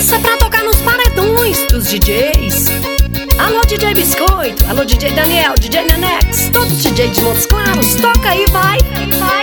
Isso é pra tocar nos paredões dos DJs. Alô DJ Biscoito, alô DJ Daniel, DJ Nenex, todos os DJs de Montes Claros, toca aí, vai, vai.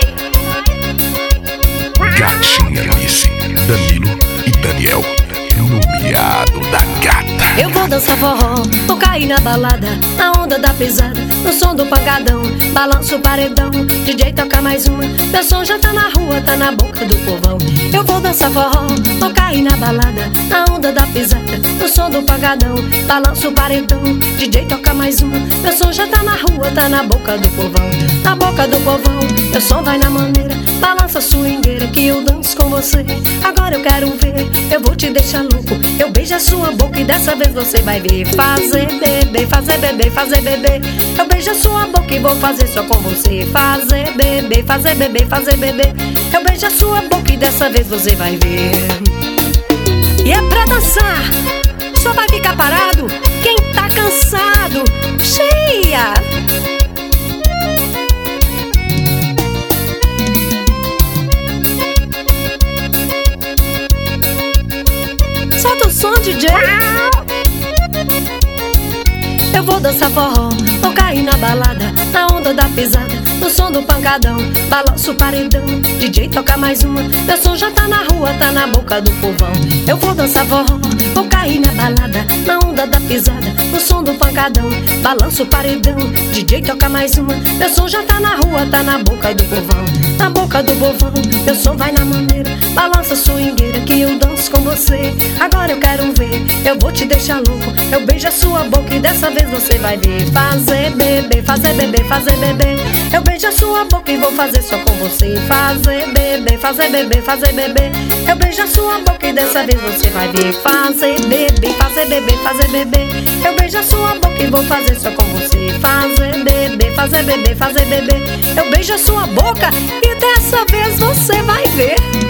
Gatinha Alice, Danilo e Daniel, no miado da gata. Eu vou dançar forró, vou cair na balada, na onda da pesada, no som do pancadão, balanço o paredão, DJ toca mais uma, meu som já tá na rua, tá na boca do povão. Eu vou dançar forró, vou cair na balada, na onda da pesada, no som do pancadão, balanço o paredão, DJ toca mais uma, meu som já tá na rua, tá na boca do povão. Na boca do povão, meu som vai na maneira, balança a swingueira que eu danço com você. Agora eu quero ver, eu vou te deixar louco, eu beijo a sua boca e dessa vez você vai ver. Fazer bebê, fazer bebê, fazer bebê. Eu beijo a sua boca e vou fazer só com você. Fazer bebê, fazer bebê, fazer bebê. Eu beijo a sua boca e dessa vez você vai ver. E é pra dançar, só vai ficar parado quem tá cansado. Cheia! Solta o som, DJ. Eu vou dançar forró, vou cair na balada, na onda da pesada, no som do pancadão, balanço o paredão, DJ toca mais uma, meu som já tá na rua, tá na boca do povão. Eu vou dançar forró, vou cair na balada, na onda da pesada, no som do pancadão, balanço o paredão, DJ toca mais uma, meu som já tá na rua, tá na boca do povão. Na boca do povão, meu som vai na maneira, balança a swingueira que eu danço com você. Agora eu quero ver, eu vou te deixar louco, eu beijo a sua boca e dessa vez você vai ver. Fazer bebê, fazer bebê, fazer bebê. Eu beijo a sua boca e vou fazer só com você. Fazer bebê, fazer bebê, fazer bebê. Eu beijo a sua boca e dessa vez você vai ver. Fazer bebê, fazer bebê, fazer bebê. Eu beijo a sua boca e vou fazer só com você. Fazer bebê, fazer bebê, fazer bebê. Eu beijo a sua boca e dessa vez você vai ver.